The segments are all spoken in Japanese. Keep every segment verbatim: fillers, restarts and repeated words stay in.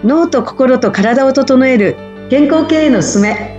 脳と心と体を整える健康経営のすすめ。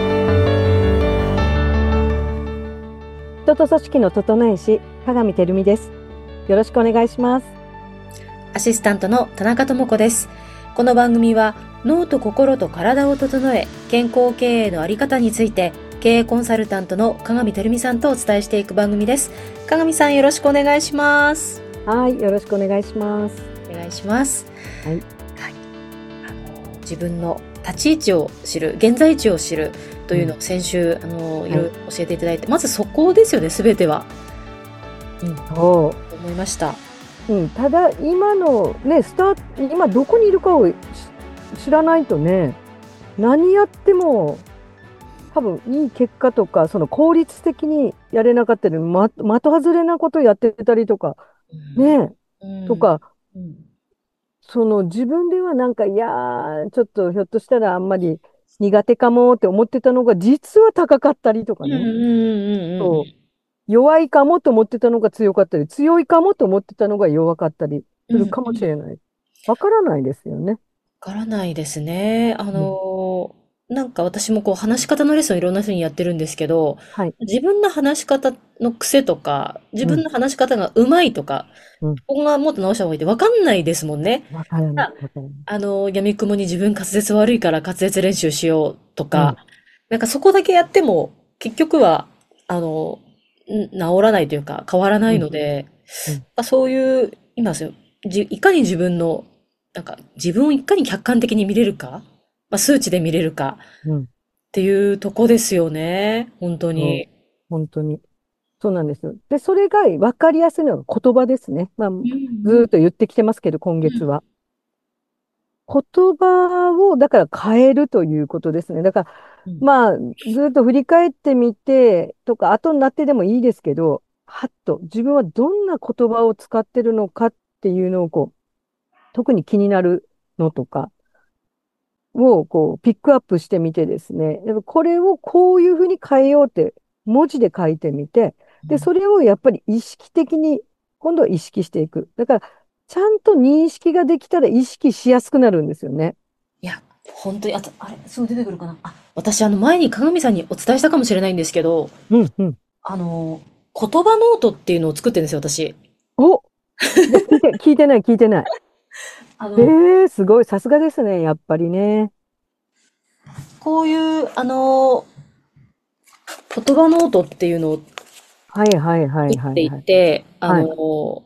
人と組織の整え師、加賀見てるみです。よろしくお願いします。 アシスタントの田中智子です。この番組は脳と心と体を整え、健康経営のあり方について経営コンサルタントの加賀見てるみさんとお伝えしていく番組です。加賀見さん、よろしくお願いします。 はい、よろしくお願いします。 お願いします。 はい。 はい、あの自分の立ち位置を知る、現在地を知るというのを先週、うん、あのいろいろ教えていただいて、はい、まずそこですよね、すべては。うん、そう思いました。 うん、ただ今のね、スター今どこにいるかを知らないとね、何やっても多分いい結果とか、その効率的にやれなかったり、ま、的外れなことやってたりとか、うん、ね、うん、とか、うん、その自分ではなんか、いやー、ちょっとひょっとしたらあんまり苦手かもって思ってたのが、実は高かったりとかね。そう。弱いかもと思ってたのが強かったり、強いかもと思ってたのが弱かったりするかもしれない。わからないですよね。 わからないですね。あの、うん、なんか私もこう話し方のレッスンをいろんな人にやってるんですけど、はい、自分の話し方の癖とか、自分の話し方が上手いとか、うん、ここがもっと直した方がいいってわかんないですもんね。 わからない。 あの、やみくもに自分滑舌悪いから滑舌練習しようとか、うん、なんかそこだけやっても結局は、あの、治らないというか変わらないので、うんうん、そういう、今ですよ、いかに自分の、なんか自分をいかに客観的に見れるか、まあ、数値で見れるかっていうとこですよね、本当に。 本当に。そうなんですよ。で、それが分かりやすいのが言葉ですね。まあ、うんうん、ずっと言ってきてますけど、今月は。うん、言葉を、だから変えるということですね。だから、うん、まあ、ずっと振り返ってみて、とか、後になってでもいいですけど、はっと自分はどんな言葉を使ってるのかっていうのを、こう、特に気になるのとかを、こう、ピックアップしてみてですね、これをこういうふうに変えようって、文字で書いてみて、で、それをやっぱり意識的に、今度は意識していく。だから、ちゃんと認識ができたら意識しやすくなるんですよね。 いや、本当に、あと、あれ、すぐ出てくるかな。あ、私、あの、前に鏡さんにお伝えしたかもしれないんですけど、 うんうん。 あの、言葉ノートっていうのを作ってるんですよ、私。 お聞いて、聞いてない、聞いてない。あのえー、すごい、さすがですね、やっぱりね。 こういう、あの、言葉ノートっていうのをはいはいはいはい、 っていて、あの、はい、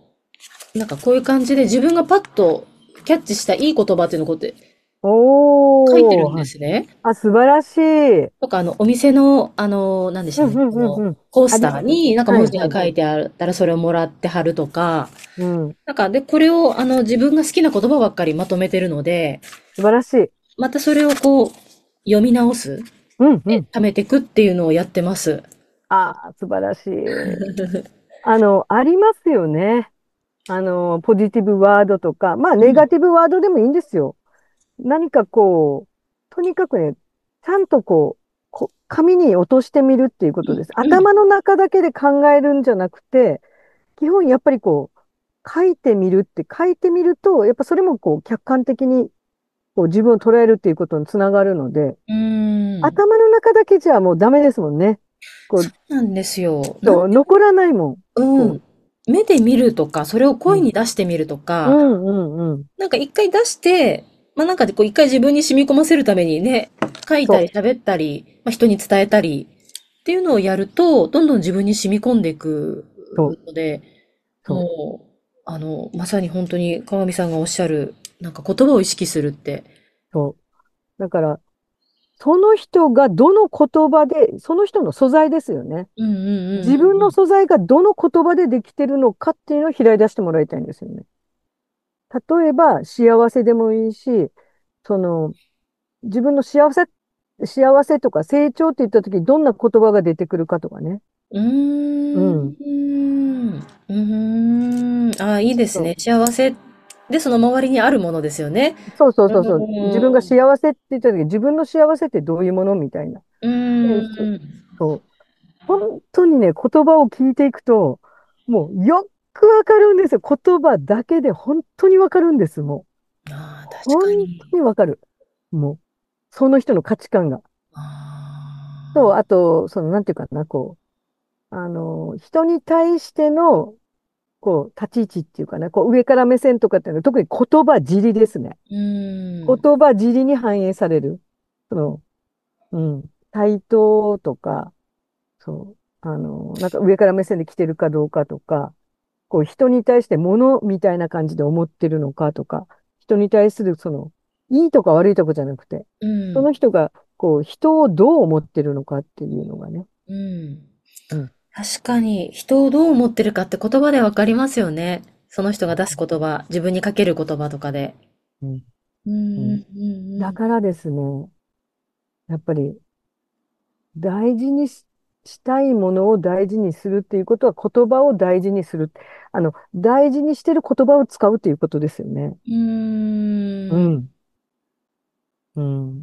なんかこういう感じで自分がパッとキャッチしたいい言葉っていうのをこうやって書いてるんですね。 あ、素晴らしい。 とか、あの、お店の、あの、なんでしょうね、ポスターになんか文字が書いてあったらそれをもらって貼るとか、うん、なんか、で、これを、あの、自分が好きな言葉ばっかりまとめてるので、 素晴らしい。 またそれをこう、読み直す。うん、うん。で、貯めていくっていうのをやってます。 ああ、素晴らしい。あの、ありますよね。あの、ポジティブワードとか、まあ、ネガティブワードでもいいんですよ。うん、何かこう、とにかくね、ちゃんとこう、こ紙に落としてみるっていうことです。うん、頭の中だけで考えるんじゃなくて、基本やっぱりこう、書いてみるって、書いてみると、やっぱそれもこう、客観的にこう自分を捉えるっていうことにつながるので、うん、頭の中だけじゃもうダメですもんね。 こうそうなんですよ。 そう、残らないもん。 うん。目で見るとか、それを声に出してみるとか、うんうんうん、なんか一回出して、まあなんかでこう一回自分に染み込ませるためにね、書いたり喋ったり、まあ人に伝えたりっていうのをやると、どんどん自分に染み込んでいくので、もう、あの、まさに本当に川上さんがおっしゃる、なんか言葉を意識するって。 そう。だから、その人がどの言葉で、その人の素材ですよね。自分の素材がどの言葉でできてるのかっていうのを開い出してもらいたいんですよね。例えば、幸せでもいいし、その、自分の幸せ、幸せとか成長って言った時にどんな言葉が出てくるかとかね。 うーん。うん。うーん。ああ、いいですね。幸せで、その周りにあるものですよね。 そうそうそうそう。自分が幸せって言った時、自分の幸せってどういうものみたいな。 うーん。 そう。本当にね、言葉を聞いていくと、もうよくわかるんですよ。言葉だけで本当にわかるんです、もう。ああ、 確か本に。 当にわかる。もう、その人の価値観が。と、 ああと、その、なんていうかな、こう、あの、人に対しての、こう、立ち位置っていうかな、こう、上から目線とかっていうのは、特に言葉尻ですね。 ー、うーん。 言葉尻に反映される。その、うん、対等とか、そう、あの、なんか上から目線で来てるかどうかとか、こう、人に対して物みたいな感じで思ってるのかとか、人に対する、その、いいとか悪いとかじゃなくて、 うん。 その人が、こう、人をどう思ってるのかっていうのがね。 うん。 うん。 確かに、人をどう思ってるかって言葉でわかりますよね。その人が出す言葉、自分にかける言葉とかで。 うん。 うん、 うん。 うん、うん。 だからですね、やっぱり大事にし、したいものを大事にするっていうことは言葉を大事にする。あの、大事にしてる言葉を使うっていうことですよね。 うーん。 うん。うん。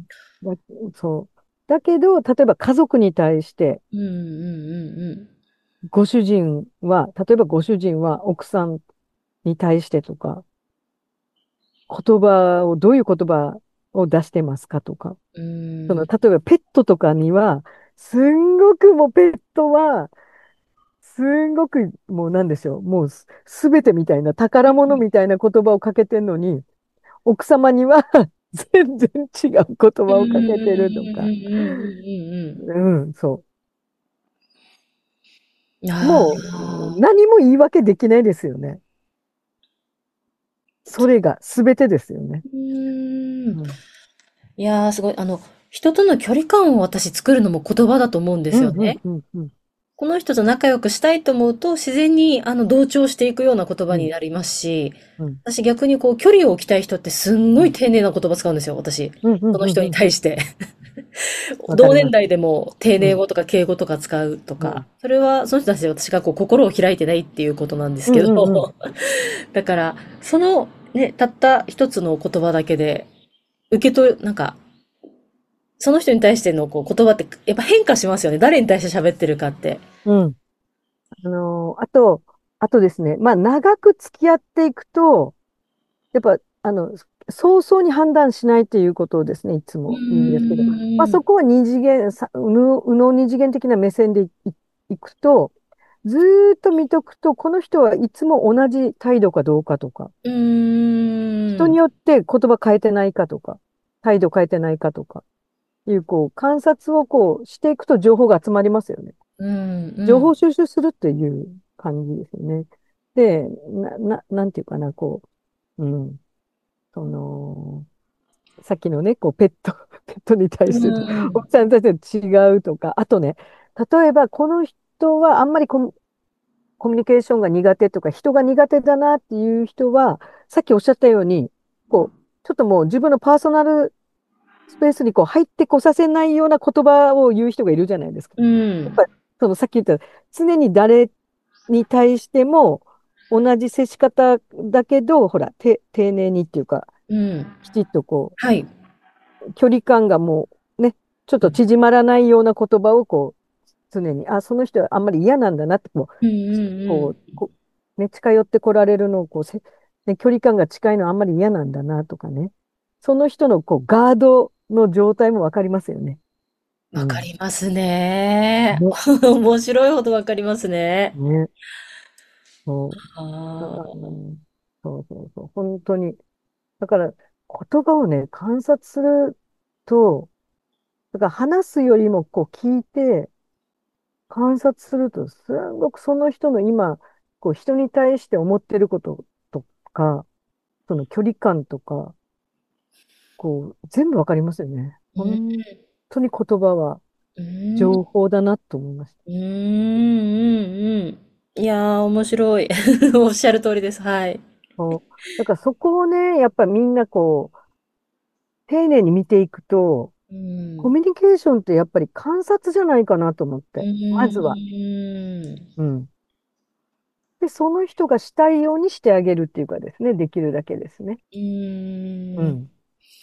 だ、そう。だけど、例えば家族に対して、 うん、うん、うん、 ご主人は、例えばご主人は奥さんに対してとか、言葉を、どういう言葉を出してますかとか、 うん。うその、 ーん。 例えばペットとかには、すんごくもうペットは、すんごくもうなんでしょう、もうす、すべてみたいな、宝物みたいな言葉をかけてんのに、奥様には全然違う言うん、 葉をうん、うん、 かけてるとか、 うん、 うん、そうん。 う。 あもう、 あ。 何も言い訳できないですよね。それが全てですよね。 うーん。 うん。 いやー、すごい。あの、人との距離感を私作るのも言葉だと思うんでうん、うん、 すよね。 うん、うん。 この人と仲良くしたいと思うと、自然に、あの、同調していくような言葉うん、 になりますし、 うん、 私逆にこう、距離を置きたい人ってすんうん、 ごい丁寧な言葉使うんですよ、私。 うん、うん、うん。 その人にうん。 対して。同年わかります。 代でも丁うん、 寧語とか敬語とか使うとか、 うん、 それはその人たちで私がこう心を開いてないっていうことなんですうん、 けど、 うん、うん。 だから、そのね、たった一つの言葉だけで、受け取る、なんか、その人に対してのこう言葉ってやっぱ変化しますよね。誰に対して喋ってるかって。 うん。あのーあと、あとですね、まあ、長く付き合っていくと、やっぱ、あの、早々に判断しないっていうことをですね、いつうも言うんですけど、まあ、 ーん。 そこは二次元、さ、右脳右脳二次元的な目線でい、い、いくと、ずーっと見とくと、この人はいつも同じ態度かどうかとか、 うーん。 人によって言葉変えてないかとか、態度変えてないかとか、いう、こう、観察をこうしていくと情報が集まりますよね。 うん、うん。 情報収集するっていう感じですよね。で、な、な、なんていうかな、こう、うん、その、さっきのね、こう、ペット、ペットに対うしてと、 ん。 奥さんに対して違うとか、あとね、例えばこの人はあんまりコミ、コミュニケーションが苦手とか、人が苦手だなっていう人は、さっきおっしゃったように、こう、ちょっともう自分のパーソナルスペースにこう入ってこさせないような言葉を言う人がいるじゃないですか。 うん。 やっぱり、そのさっき言った、常に誰に対しても同じ接し方だけど、ほら、て、丁寧にっていうか、 うん。 きちっとこはい。 う、距離感がもうね、ちょっと縮まらないような言葉をこう、常に、あ、その人はあんまり嫌なんだなって、こう、 うん、うん、 こう、こうね、近寄ってこられるのをこうせ、ね、距離感が近いのあんまり嫌なんだなとかね。その人のこうガードの状態もわかりますよね。 わかうん。 りますね。 ね。 面白いほどわかりますね。 ね。そう。あああ。 の、そうそうそう。本当に。だから、言葉をね、観察すると、だから話すよりもこう聞いて、観察すると、すごくその人の今、こう人に対して思ってることとか、その距離感とか、こう、全部わかりますよね。 うん、 本当に言葉はうん、 情報だなと思いましうん、うん。いやー、面白い。おっしゃる通りです。はい。 た。そう。だからそこをね、やっぱみんなこう、丁寧に見ていくと、 うん。 コミュニケーションってやっぱり観察じゃないかなと思っうて。まずは。 ん。 うん。で、その人がしたいようにしてあげるっていうかですね、できるだけですね。 うん。 うん。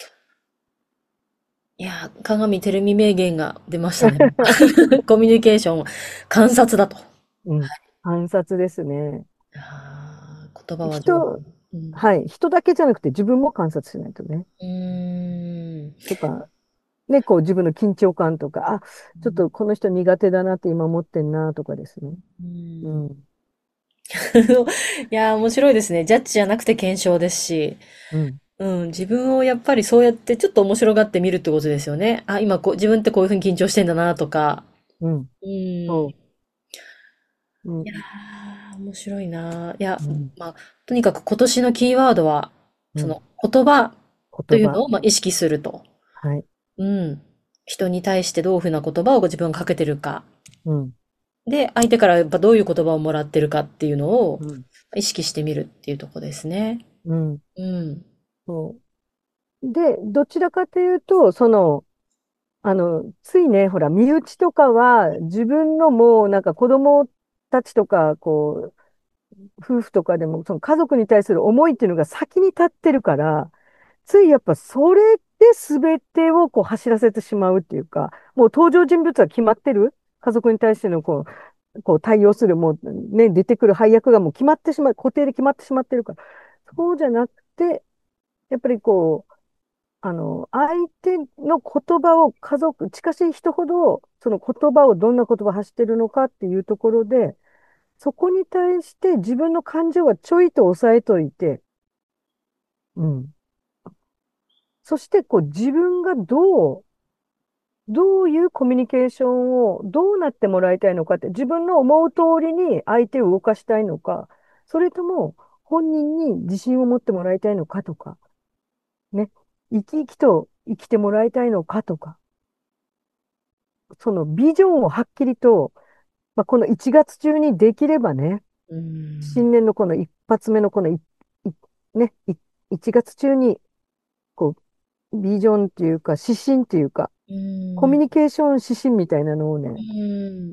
いやー、鏡テレミ名言が出ましたね。コミュニケーション、観察だと。 うん。観察ですね。 あー言葉は情人、 報。 うんはい。人だけじゃなくて自分も観察しないとね。 うーん。 とか、ね、こう自分の緊張感とか、あ、ちょっとこの人苦手だなって今思ってんなとかですね。 ううん。 ん。 いやー、面白いですね。ジャッジじゃなくて検証ですし、 うん。 うん、自分をやっぱりそうやってちょっと面白がってみるってことですよね。あ、今こう、自分ってこういうふうに緊張してんだなとか。 うん。 うん。いそう。うやん。 ー、面白いなー。いや、 うん。 まあ、とにかく今年のキーワードは、 うん。 その言葉と言葉。 いうのをまあ意識すると。 はい。 うん。人に対してどういうふうな言葉をご自分がかけてるか。 うん。 で、相手からやっぱどういう言葉をもらってるかっていうのをうん。 意識してみるっていうとこですね。 うん。 うん。 そう。で、どちらかというと、その、あの、ついね、ほら、身内とかは、自分のもう、なんか子供たちとか、こう、夫婦とかでも、その家族に対する思いっていうのが先に立ってるから、ついやっぱそれで全てをこう走らせてしまうっていうか、もう登場人物は決まってる。家族に対してのこう、こう対応する、もうね、出てくる配役がもう決まってしまう、固定で決まってしまってるから、そうじゃなくて、やっぱりこう、あの、相手の言葉を家族、近しい人ほど、その言葉をどんな言葉発してるのかっていうところで、そこに対して自分の感情はちょいと抑えといて、うん。そして、こう、自分がどう、どういうコミュニケーションをどうなってもらいたいのかって、自分の思う通りに相手を動かしたいのか、それとも本人に自信を持ってもらいたいのかとか、ね、生き生きと生きてもらいたいのかとか、そのビジョンをはっきりと、まあ、このいちがつ中にできればね、 うん。 新年のこの一発目のこのい、いね、いいちがつ中に、こう、ビジョンっていうか、指針っていうか、 うん。 コミュニケーション指針みたいなのをね、 うん。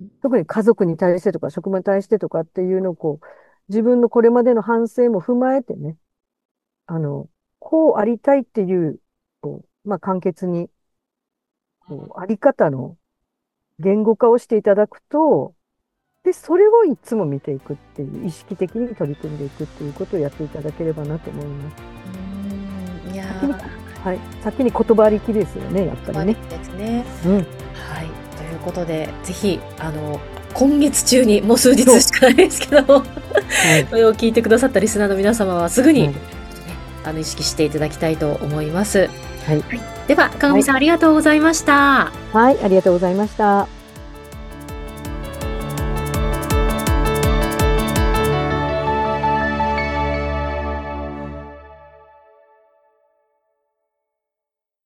特に家族に対してとか、職場に対してとかっていうのをこう、自分のこれまでの反省も踏まえてね、あの、こうありたいっていう、こう、まあ、簡潔に、こう、あり方の言語化をしていただくと、で、それをいつも見ていくっていう、意識的に取り組んでいくっていうことをやっていただければなと思います。 うん。いや先にこ、 ー、 はい、先に言葉ありきですよね、やっぱりね。 終わりですね。 うん。 はい。ということで、ぜひ、あの、今月中に、もう数日そう。 しかないですけど、 はい。 これを聞いてくださったリスナーの皆様はすぐに、 はい。 あの、意識していただきたいと思います。 はい。 はい。では、かがはい。 みさんありがとうございました。 はい。ありがとうございました。